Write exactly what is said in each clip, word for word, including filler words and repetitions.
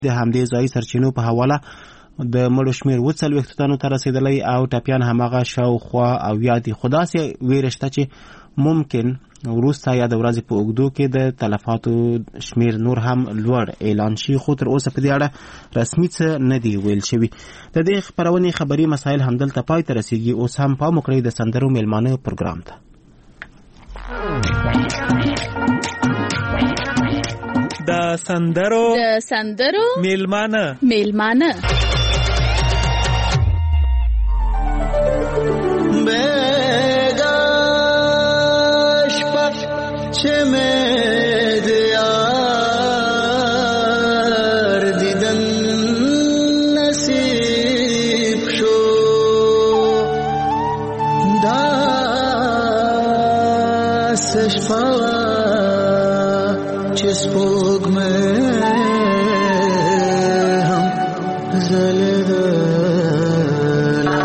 د همدې ځایي سرچینو په حواله د مړو شمېر اووه څلوېښتو تنو ته رسېدلی او ټپیان هماغه شاوخوا اویا دي. خو داسې ویره شته چې ممکن وروسته یا د ورځې په اوږدو کې د تلفاتو شمېر نور هم لوړ اعلان شي، خو تر اوسه په دې اړه رسمي څه نه دي ویل شوي. د دې خپرونې خبري مسایل همدلته پای ته رسېږي. اوس هم پام وکړئ د سندرو میلمانه پروګرام ته. د سندرو د سندرو میلمانه میلمانه بگاش پف چه مدیار دیدن نصیب شو داستش پاوا چه سپوگ میں ہم زلدلا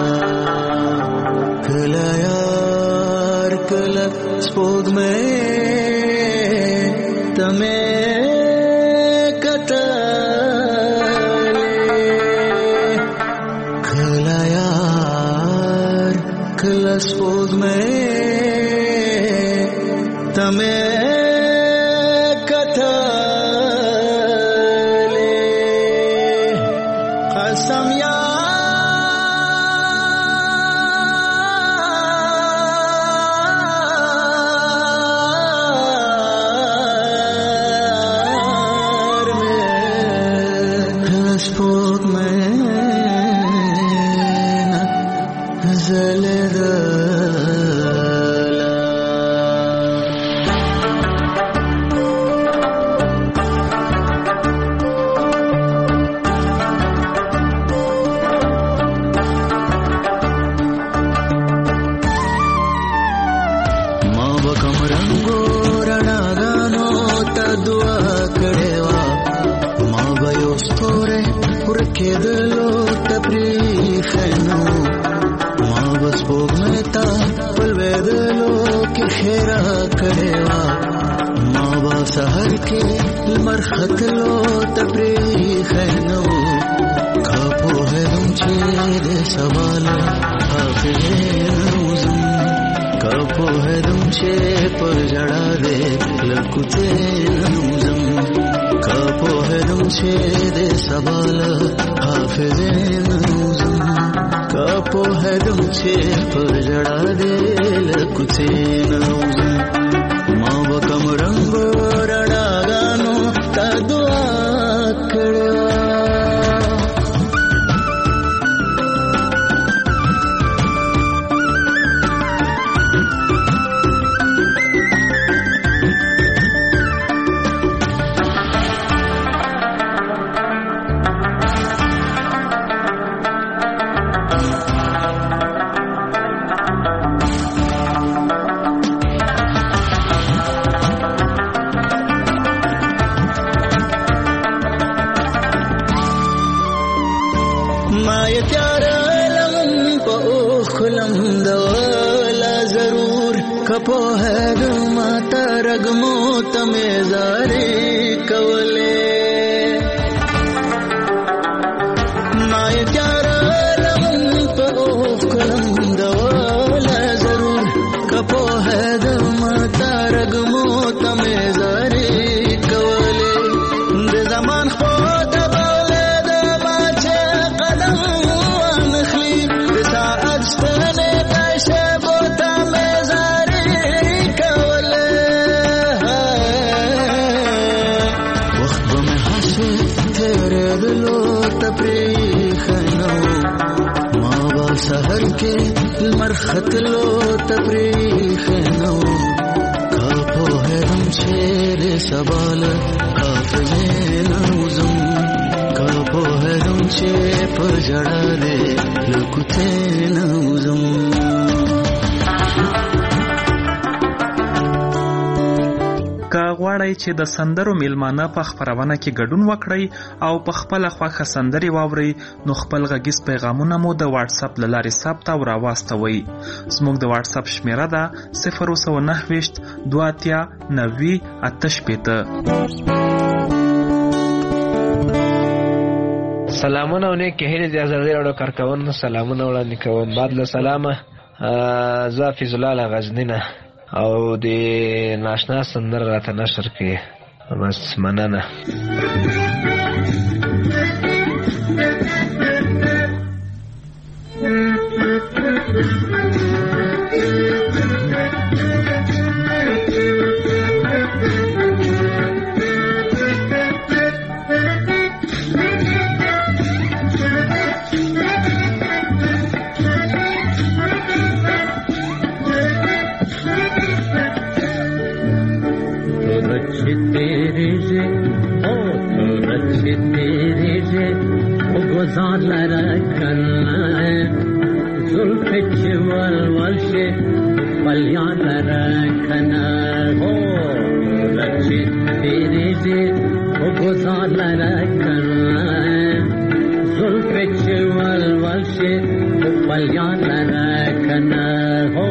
کلا یار کلا سپوگ میں تمہیں کتلے کلا یار کلا سپوگ میں تمہیں چې د سندرو میلمانه په خپرونه کې ګډون وکړئ او په خپل خوښه سندري واورئ، نو خپل غږیز پیغامونه مو د واتس اپ له لارې ثبت او راواستوئ. زموږ د واتس اپ شمیره ده صفر سوه نهه ویشت دوه اتیا نوي اته شپېته. سلامونه او نیک هیلې د ازادۍ راډیو کارکوونکو سلامونه وړاندې کوم. بعد له سلامه زه حفیظ الله له غزني نه او د ناشنا سندره راته نشر کړې. بس مننه. گذار لرکن زلف چول ولشه پلیان لرکن ہو رچی تیری جی گذار لرکن زلف چول ولشه پلیان لرکن ہو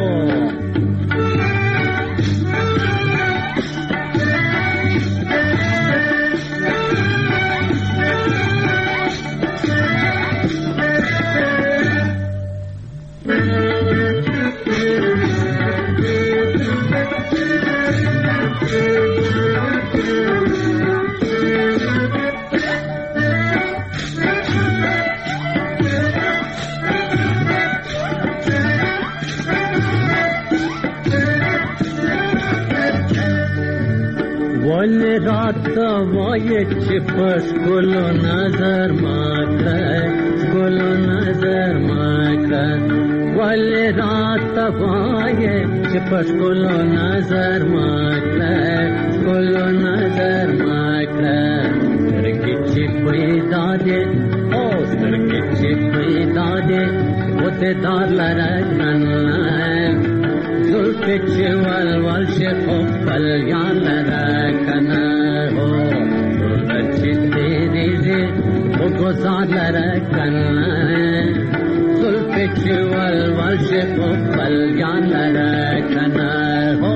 رات وای چپس گلو نظر ماکر گلو نظر ماکر ولی رات وای چپس گلو نظر ماکر گلو نظر ماکر سرکی چپی داده او سرکی چپی داده وده دار لرکن زلف چول والشه خفل یان لرکن ہو رچی تیری جی وہ گزار لرکن زلف چول والشه خفل یان لرکن ہو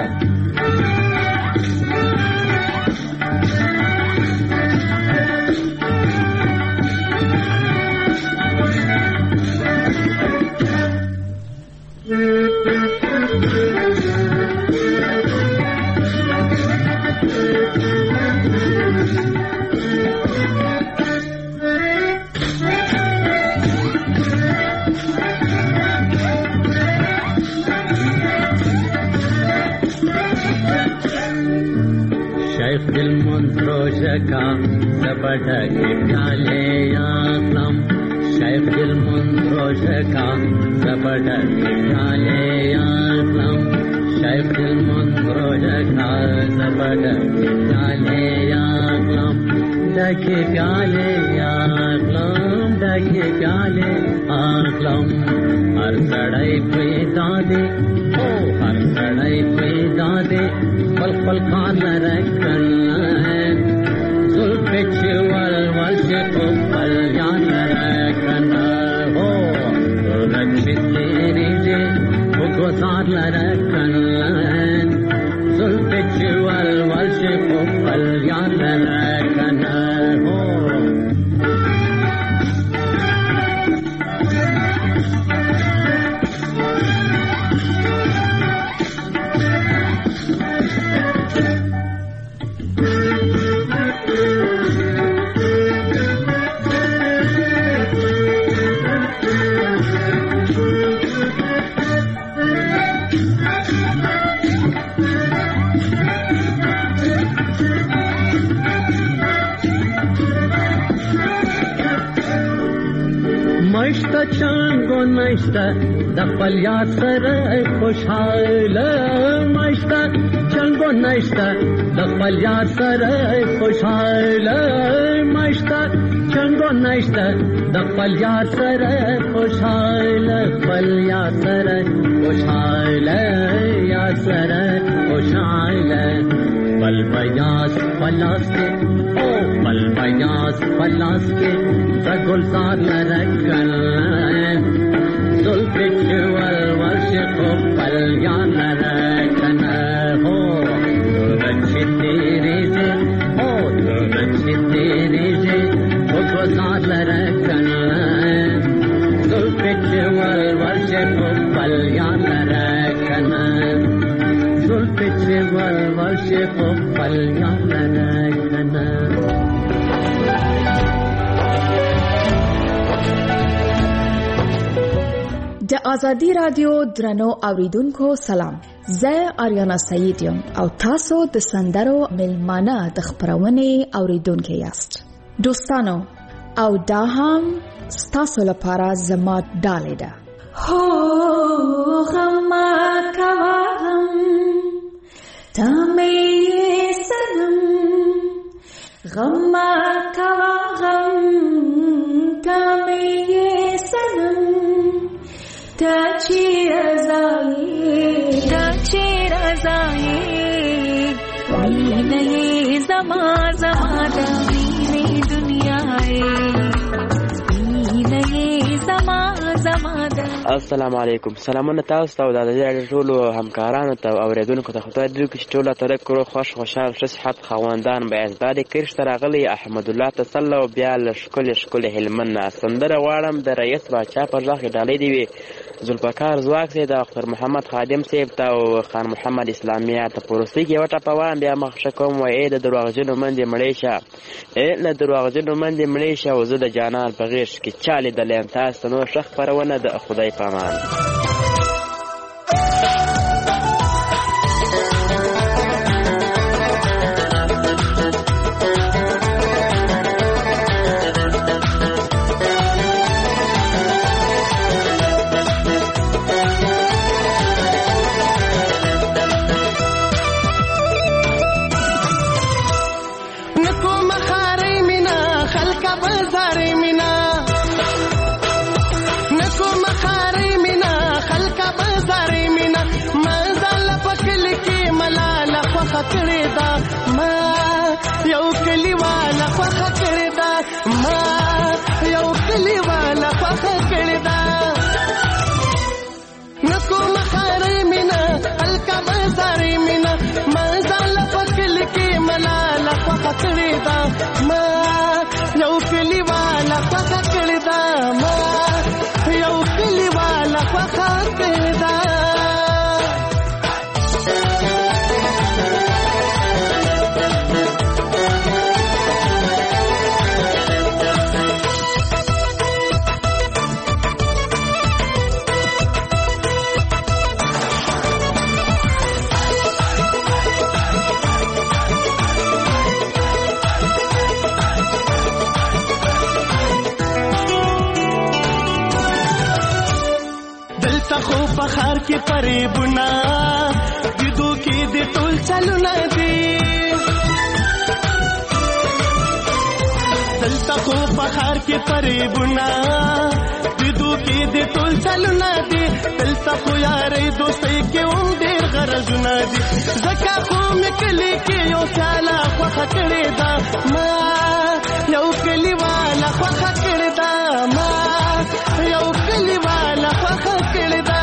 دل منتروشکا زبڑک ڈالے آقلم شیخ دل منتروشکا زبڑک ڈالے آقلم شیخ دل منتروشکا زبڑک ڈالے آقلم ڈکے پیالے آقلم ڈکے پیالے آقلم ہر سڑائی کوئی دادے او ہر سڑائی کوئی دادے پل پل کان لرکن زلف چول والشه پل یان لرکن ہو رچی تیری جی گزار لرکن زلف چول والشه پل یان لرکن ہو چنگو نشتا دخل یا سر خوشحال مشتا چنگو نشتا دخل یا سر خوشحال مشتا چنگو نشتا دخل یا سر خوشحال خپل یا سر خوشحال یا سر خوشحال پل بیاس پلاس کے او پل بیاس پلاس کے گلزار لرکن زلف چول والشه خفل یان لرکن ہو رچی تیری جی او رچی تیری جی گزار لرکنه زلفت ول ورشه پل یار لرکنه زلفت ول ورشه پل یار لرکنه. د آزادی رادیو درنو اوریدونکو سلام. زه آریانا سعید یم او تاسو د سندرو ملمانه د خپرونې اوریدونکو یاست. دوستانو او دا هم ستاسو لپاره زما ډالۍ ده. هو غم کوا غم تا مې سنم غم کوا غم تا مې سنم تا چی رضایی تا چی رضایی وینه زما زما دا وینه دنیای وینه زما زما دا. السلام علیکم. سلامونه تاسو ته او د ټولو همکارانو ته او اوریدونکو ته. خدای دې وکړي چې ټول تر کړو خوش خوشحال ښه صحت خواندان به ازداد کړي. تر راغلی احمد الله تصلی او بیا لشکل شکل هلمند سندره واړم د رئیس باچا پر ځخ ډالۍ دی وی ذوالفقار زواک سي د اختر محمد خادم صاحب ته او خان محمد اسلامیه ته پروسي کې وټه پوان بیا مخ شکوم وای د دروغجنو مندې مړیشه ا نه دروغجنو مندې مړیشه او زه د جانان په غیش کې چالي د لیم تاسو نو شخ پرونه د خدای پامان. کړی دا ما یو کلیواله خوخه کړی دا ما یو کلیواله خوخه کړی دا نکو مخارې مینا الکا بازارې مینا ما ځل پکل کې ملاله خوخه کړی دا ما یو کلیواله خوخه کړی دا ما یو کلیواله خوخه کړی دا. خو بخار کې پریبونه دیدو کې د ټول چلونه دي دلته خو بخار کې پریبونه دیدو کې د ټول چلونه دي دلته خو یارې دوستۍ کې هم ډېر غرضونه دي ځکه خو مې کلی کې یو چاله خوښه کړې ده ما یو کلیواله خوښه کړې ده ما یو کلیواله خوښه کړې ده.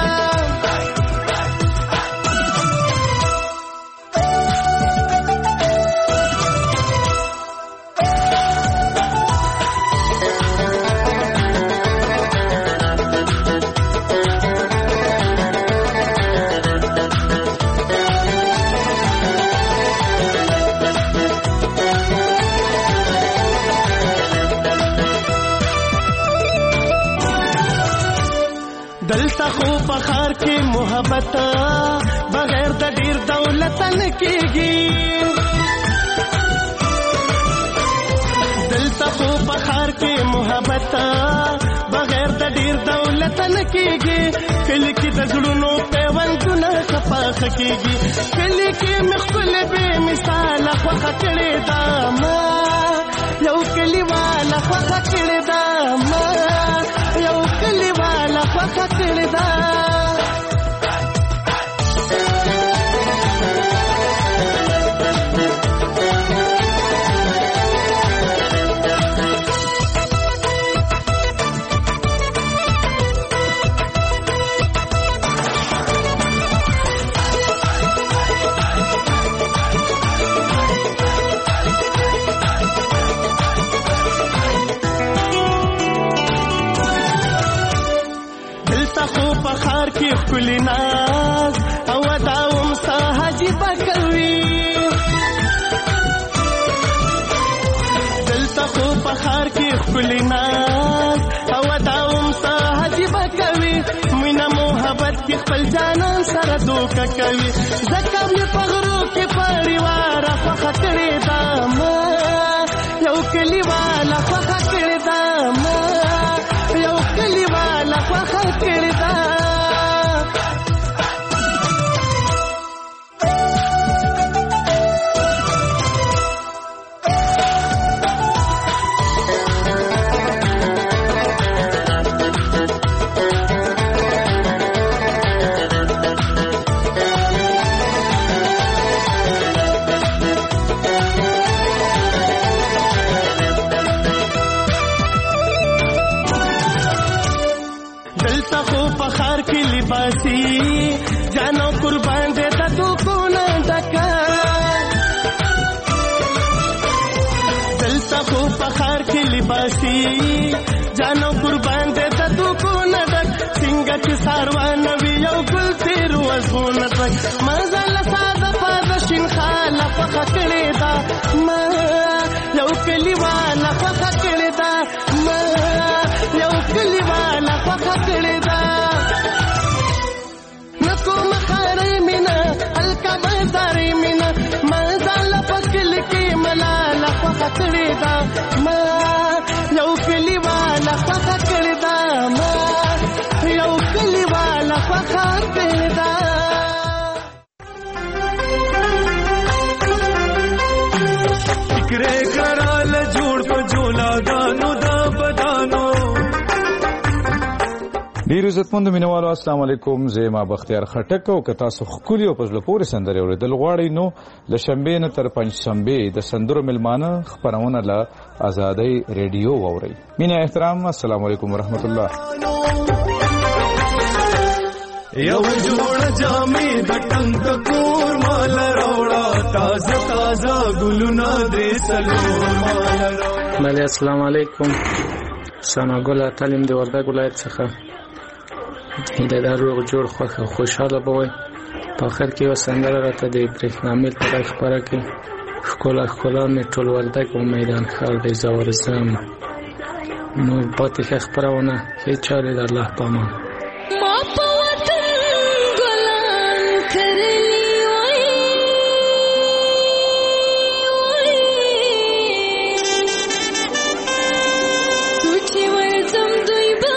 دلته خو بخار کې محبت بغیر د ډیر دولت نه کېږي دلته خو بخار کې محبت بغیر د ډیر دولت نه کېږي کله کې د زړونو پیوندونه خپاخ کېږي کله کې مخکل به مثال خوخه کړې ده ما یو کلیواله خوخه کړې ده ما یو کلیواله خوخه کړې ده. ښکلي ناز او وداوم ستا عجیبه کوي دلته خو په ښار کې ښکلي ناز او وداوم ستا عجیبه کوي مینه محبت کې خپل جانان سره دوکه کوي ځکه مې په غرو کې پریواره خوښه کړې ده ما یو کلیواله خوښه کړې ده ما یو کلیواله خوښه کړې ده जानो कुर्बान देता तू को न डका जलसा को पखार की लिबासी जानो कुर्बान देता तू को न डक सिंगा की सारवान नबी यौ गुल तेरू अजून तक मजल सादा पादशिन खाला फखकड़े दा मा यौ कलीवाला फखकड़े दा मा यौ कलीवाला फखकड़े दा مزاري منا ما زال فكل كي ملالا فكري دا ما يو كلي والا فكري دا ما يو كلي والا فكري دا فكري کرال جوړ په جولا دانو دا بدانو ډیر عزتمند مینوالو السلام علیکم زما بختیار خټک او کتا سو خولي او پزله پورې سندره اوریدل غواړي نو د شنبه نه تر پنځ شنبه د سندرو ملمانه خبرونه له آزادۍ ریډیو ووري مینه احترام السلام علیکم ورحمت الله یو جوړ جامې د ټنګ کور مال راوړه تازه تازه ګلونه دې سلام مال السلام علیکم سنا ګل تعلیم دی وردګ ولایت څخه د دارو جوړ خوخه خوشاله بوي په اخر کې وسندره راته د برېښنامل په خبره کې ښکلا ښکلا مې ټول وردګ او میدان خال دی زور زم نو پاتې خبرونه هیڅ چاره د الله په امان ما په وطن ګلان کړلی وای سوچ ورزم دوی با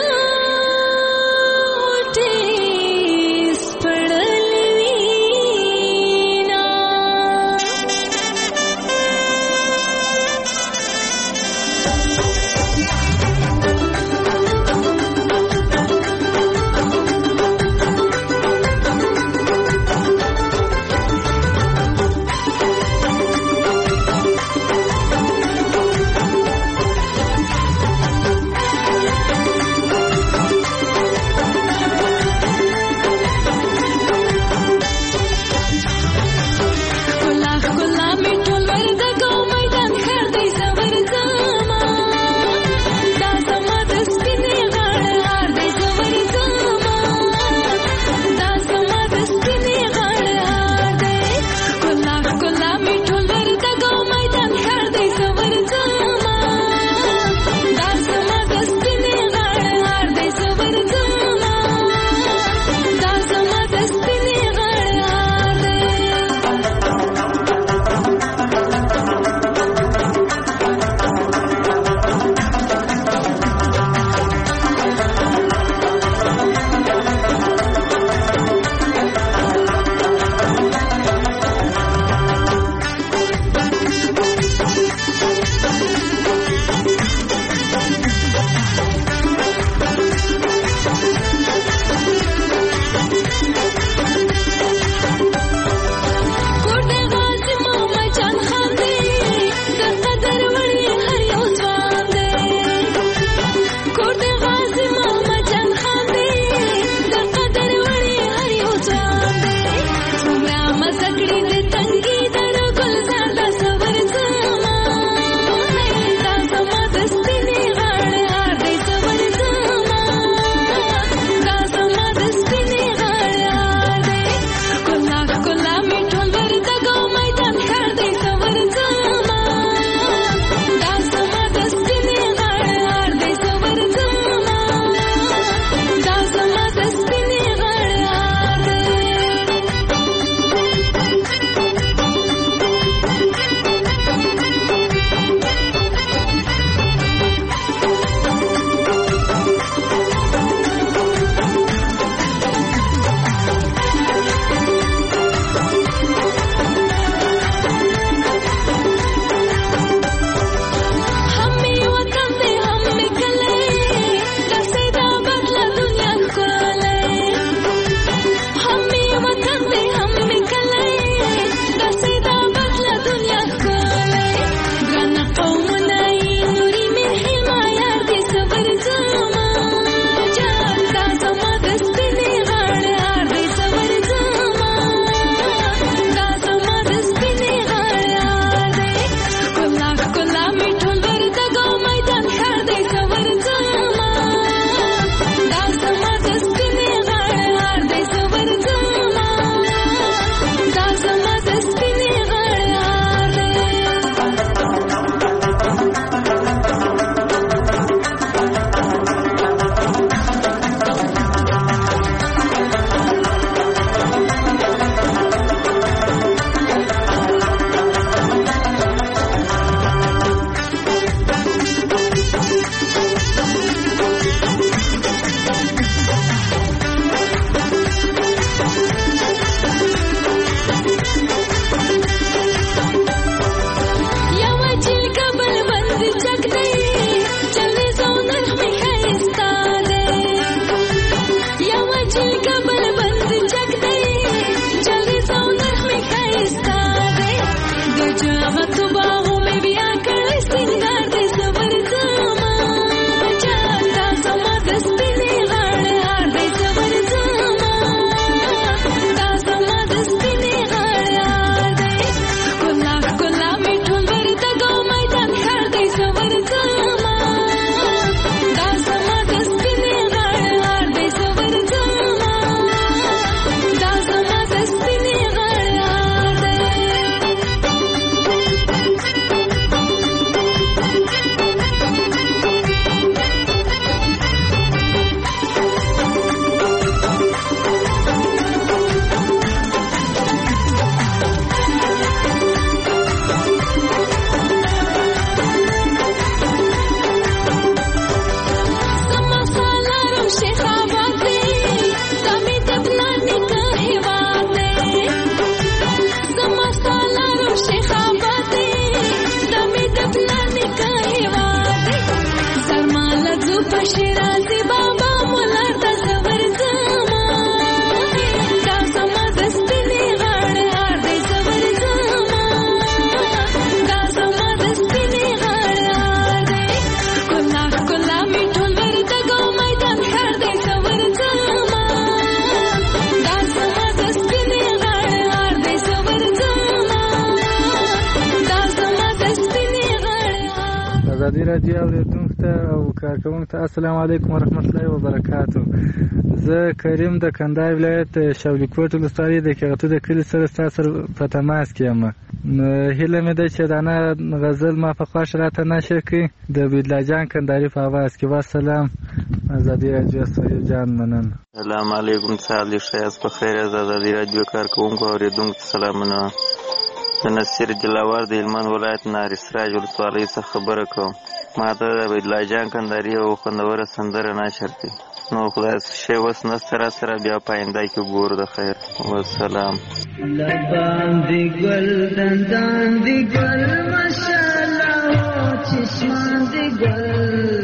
ازادي راډیو اوریدونکو ته او کارکوونکو ته السلام علیکم ورحمت الله وبرکاتو. زه کریم د کندهار ولایت شاولیکوټ ولسوالۍ د کیغتو د کلي سره ستاسو سره په تماس کې یم. هیله مې ده چې دانه غزل ما په خوښ راته نشر کړي د عبیدالله جان کندهاري په اواز کې. والسلام. ازادي راډیو سایو جان منن. السلام علیکم. صالح شایست په خیر. ازادي راډیو کارکوونکو او اوریدونکو سلامونه. د نصیر دلاور د هلمند ولایت ناری سراج ولسوالۍ څخه خبره کوم. ما ته د عبیدالله جان کندهاري یو خوندوره سندره نشر کړي. نو خدای شی وس نسته را سره بیا په آینده کې ګورو. د خیر. والسلام. لبان دی گل دندان دی گل ماشاءالله چشمان دی گل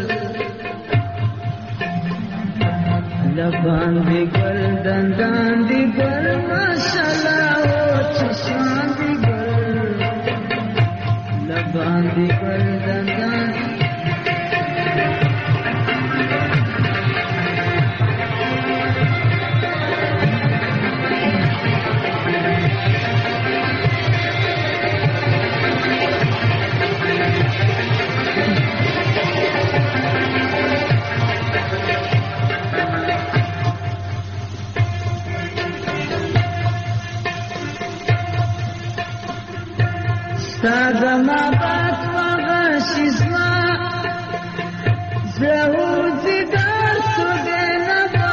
لبان دی گل دندان دی گل ماشاءالله چشمان دی گل لبان دی گل دندان Sadama batma gashizma Zahudi dar sudena ba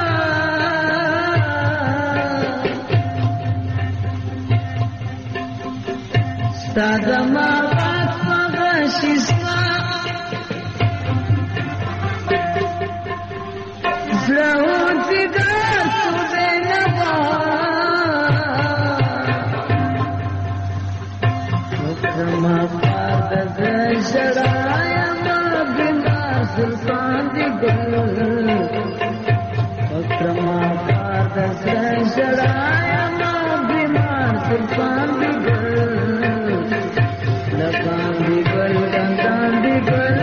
Sadama batma gashizma Zahudi dar sudena ba ما پاد زړایا ما بنا سلطان دی ګل پتر ما پاد زړایا ما بنا سلطان دی ګل لبان دی ګل دندان دی ګل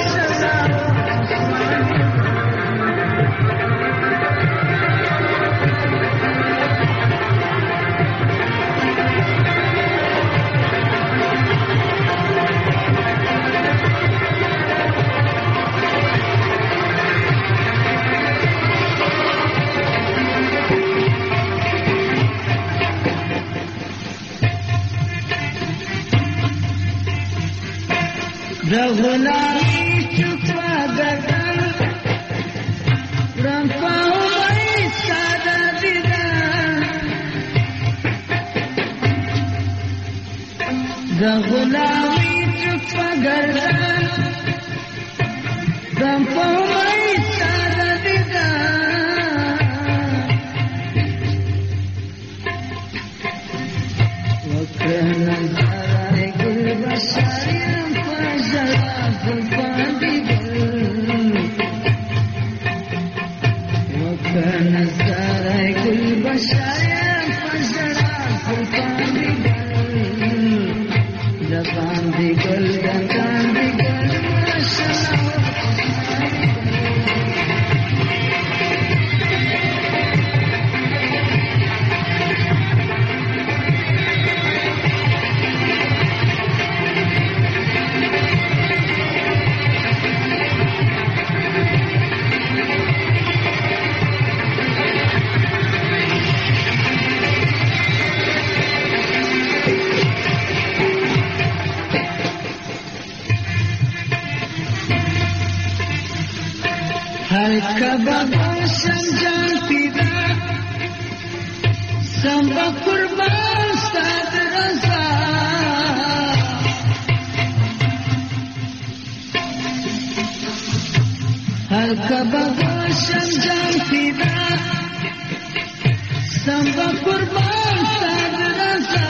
Raghunavi chukwa gagan Rampao mai sada didan Raghunavi chukwa gagan Rampao mai sada didan Wakrana zara gul bashariyam Zulfan di gul Wakan zarai gul bashayam Fajra zulfan di gul Laban di gul dandan di gul Mashallah Halka baba shamjan pida Samba kurban sad raza Halka baba shamjan pida Samba kurban sad raza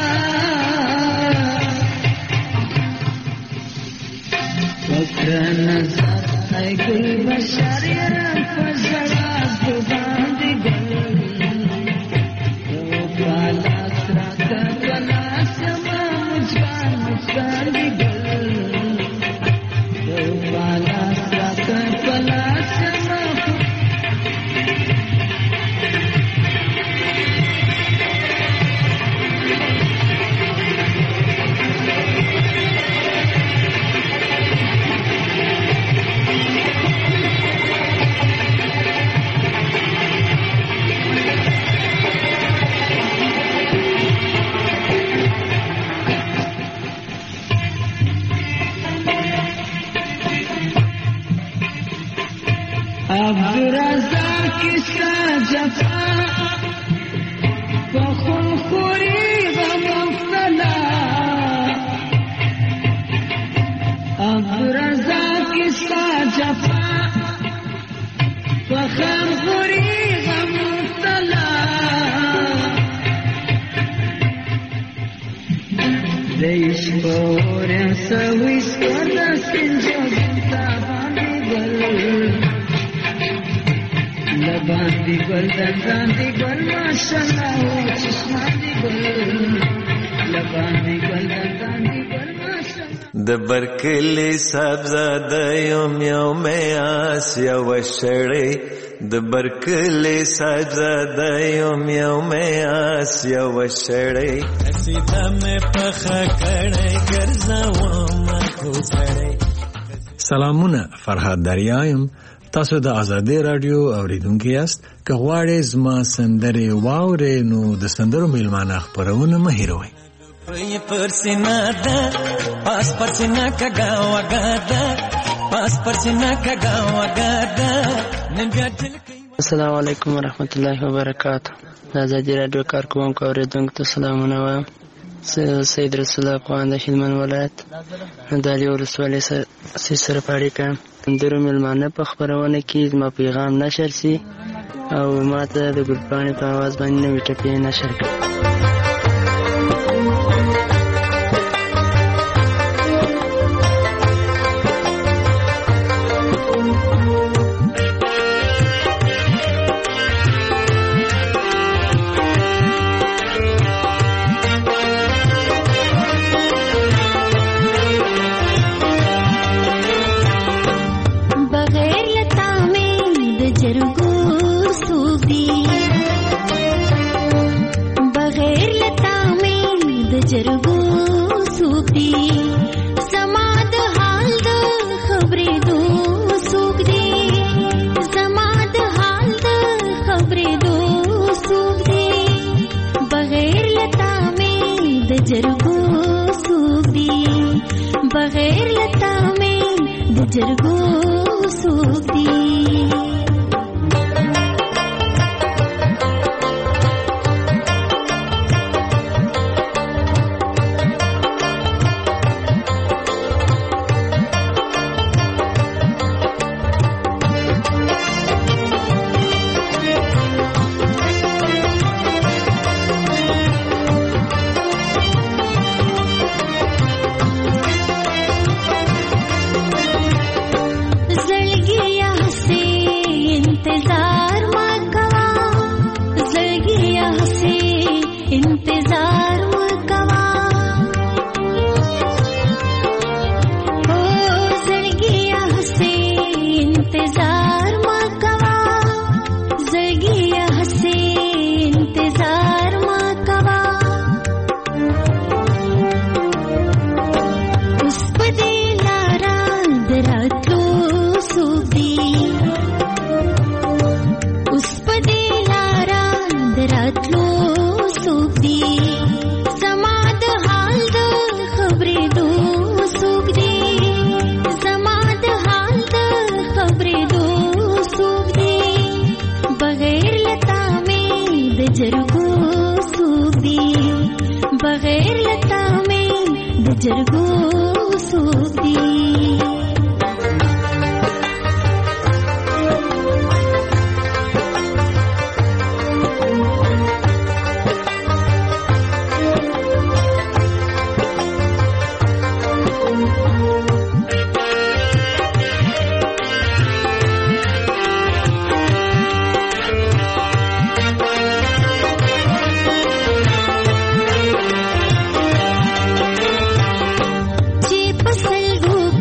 Wakrana zat ay gul bashariyan fajra zuban di gul To balas raka balas ma mujban mujban di gul To balas raka balas ma عبدالرزاق کستا جفا بخون خوری غم مبتلا عبدالرزاق کستا جفا بخون خوری غم مبتلا دیش بورم سویس کرده سنجو بنتا باندی گل لبان دی گل دندان دی گل ماشالله و چشمان دی گل لبان دی گل دندان دی گل ماشالله د برکلی صاحبزاده یم یو میاس یو شړی د برکلی صاحبزاده یم یو میاس یو شړی سیده مې پخه کړی ګرځوم کوڅړی. سلامونه، فرهاد دریایم. تاسو د آزادۍ رادیو اوریدونکي یاست. که غواړئ زما سندرې واورئ نو د سندرو میلمانه خپرونه مه هېروئ. پر سینا ده پاس پر سینا کګا وګا ده پاس پر سینا کګا وګا ده. السلام علیکم ورحمت الله وبرکاته. د آزادۍ رادیو کارکوونکو اوریدونکو ته سلامونه وایم. سید رسول الله افغان د هلمند ولایت د علي ولسوالۍ سره په اړیکه یم. سندرو میلمانه په خپرونه کې زما پیغام نشر سي او ما ته د ګلپاڼې په اواز باندې نوې ټپې نشر کړي. چې پسل ګو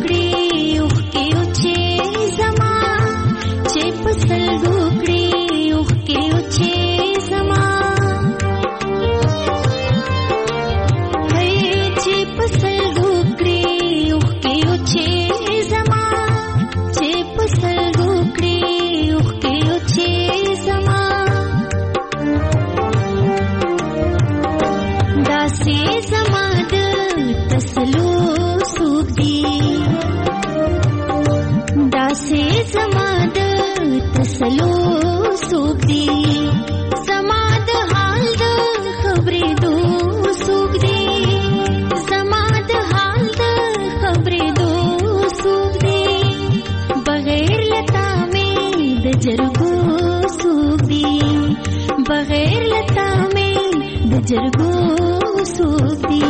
سلو سوق دی زما د حال د خبرې دو سوق دی زما د حال د خبرې دو سوق دی بغیر لتا مې د جرګو سوق دی بغیر لتا مې د جرګو سوق دی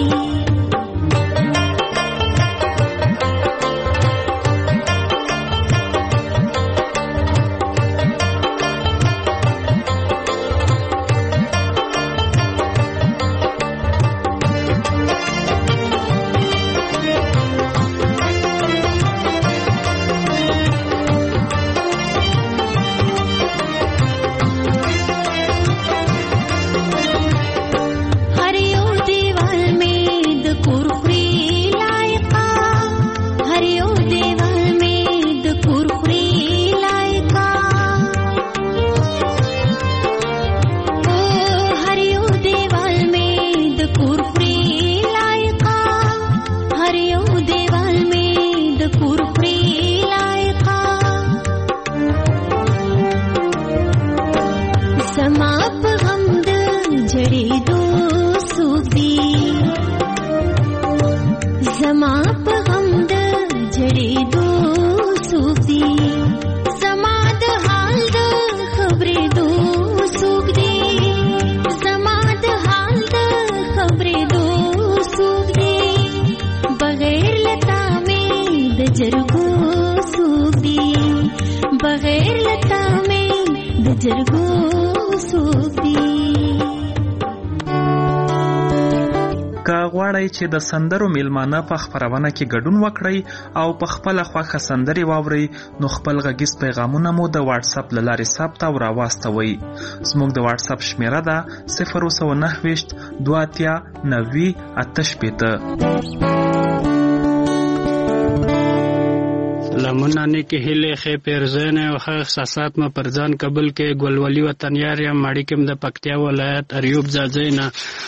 چې د سندرو میلمانه په خبرونه کې ګډون وکړي او په خپل خوښه سندري واوري نو خپل غږیز پیغامونه مو د واتس اپ لارې ثبت او راواستوي. زموږ د واتس اپ شمیره ده صفر نه نه دوه اتیا نوي اته شپېته. سلامونه نیکی هیله خې پیرزن او ښه احساسات ما پرځان قبول کې ګلولي وطن یار یم ماړی کوم د پکتیا ولایت اریوب ځاځینا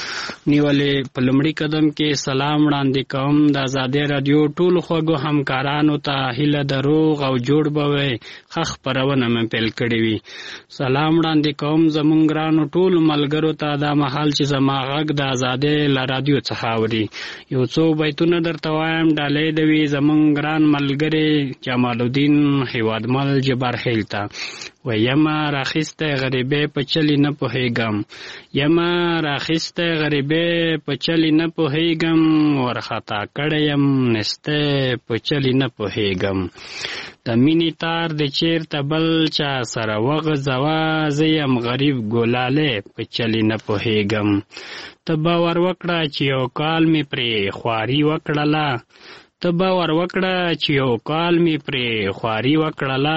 نیولې په لمړي قدم کې سلام وړاندې کوم د آزادۍ رادیو ټول خوږو همکارانو ته هیله دروغ او جوړ بوي خخ پرونه مې پیل کړی وي. سلام وړاندې کوم زمونږ ګرانو ټول ملګرو ته دا محل چې زما غږ د آزادۍ ل رادیو څخه اوري. یو څو بیتونه درته وایم ډالۍ دوي زمونږ ګران ملګری جمال الدین هیوادمل جبار خیلتا و یما راخسته غریبه په چلی نه پوهیږم یما راخسته غریبه په چلی نه پوهیږم ورخطا کړم نسته په چلی نه پوهیږم د مینی تار د چیرته بل چا سره وغځوا زیم غریب ګلاله په چلی نه پوهیږم ته باور وکړه چې یو کال می پرې خواري وکړله ته باور وکړه چې یو کال می پرې خواري وکړله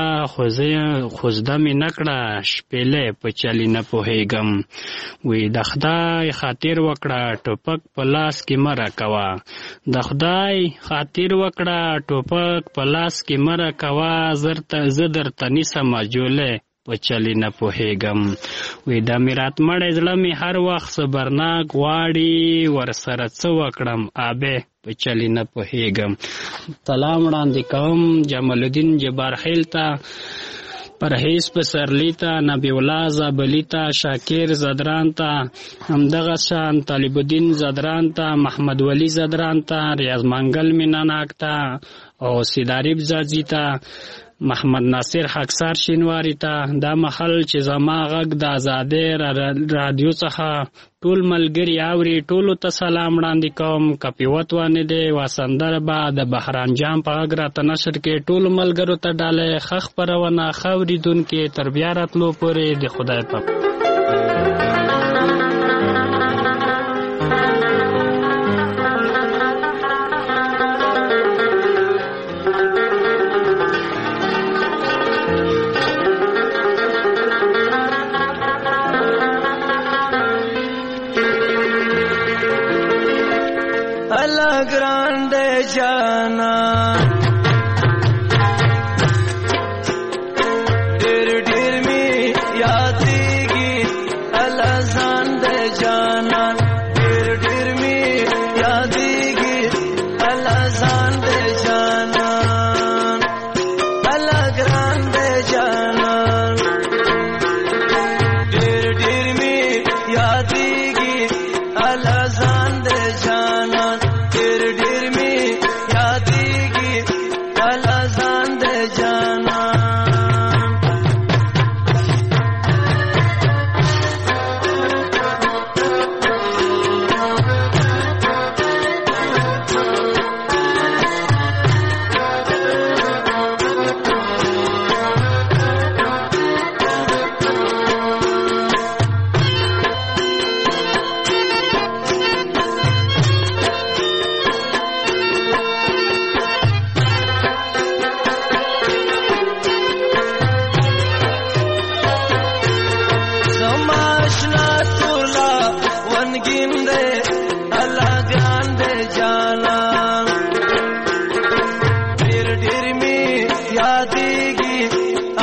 خو زده مې نه کړه شپېلې په چلی نه پوهیږم وی د خدای خاطر وکړه ټوپک په لاس کې مه راکوه د خدای خاطر وکړه ټوپک په لاس کې مه راکوه زه درته نیسم جولې په چلی نه پوهیږم وی د میرات مړی زړه مې هر وخت صبرناک غواړي ورسره څه وکړم آبه په چلی نه پوهیږم. سلام وړاندې کوم جمال الدین جبار خیل ته پرهیز پسرلی ته نبی الله زابلی ته شاکر زدران ته همدغه شان طالب الدین زدران ته محمد ولی زدران ته ریاض منګل میناناک ته او سیداریب زازی ته محمد ناصر خاکسار شینواری ته دا محل چې زما غږ د آزادۍ رادیو څخه ټول ملګري اوري ټولو ته سلام وړاندې کوم. کپیوت وانه دی واسندر با د بهرام جام په غږ راته نشر کې ټول ملګرو ته ډالۍ خخ پرونه خوریدونکو تر بیا راتلو پورې د خدای په grande jana dir dir mi yaadigi alazan de jana dir dir mi yaadigi alazan de jana ala grande jana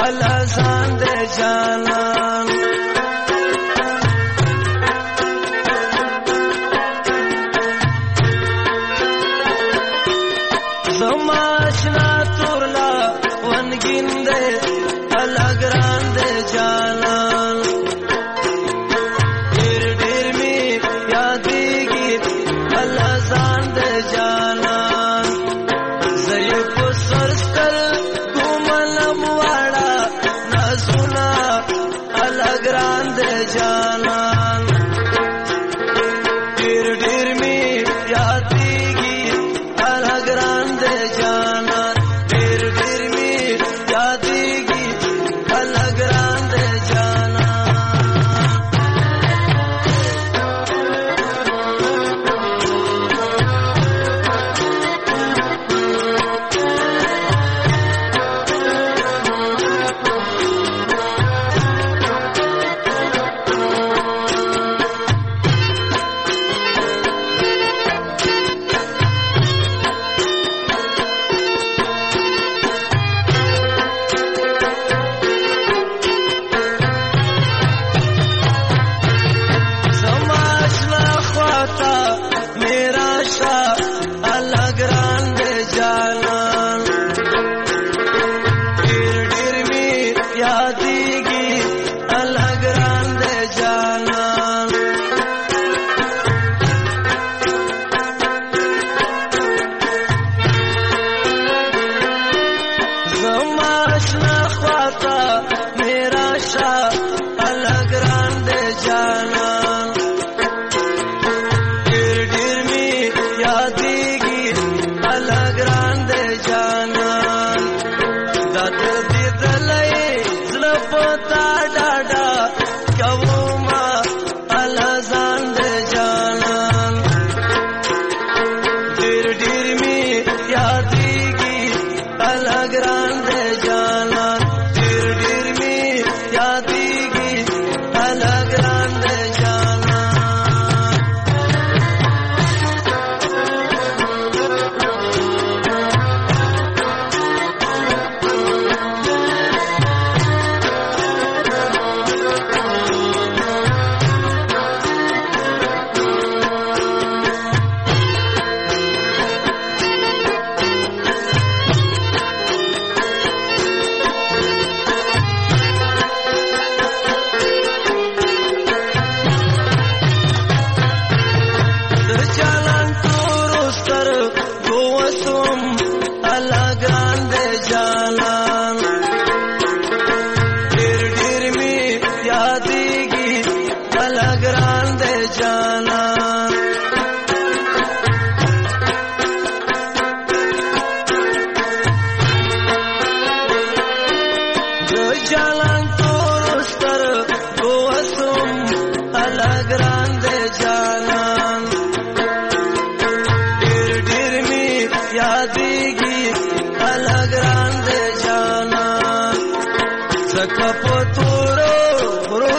الازان دے جانان زماشنا تورلا ونگین دے الگران دے جانان ډیر ډیر می یادېږي الازان دے جانان زیو کو سرستر کوملم واړه نازونا الگران دے جانان ډیر ډیر می یادېږي الگران دے جانان ډیر ډیر می یادېږي الگران دے جانان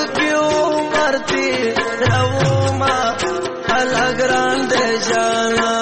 Grande Jana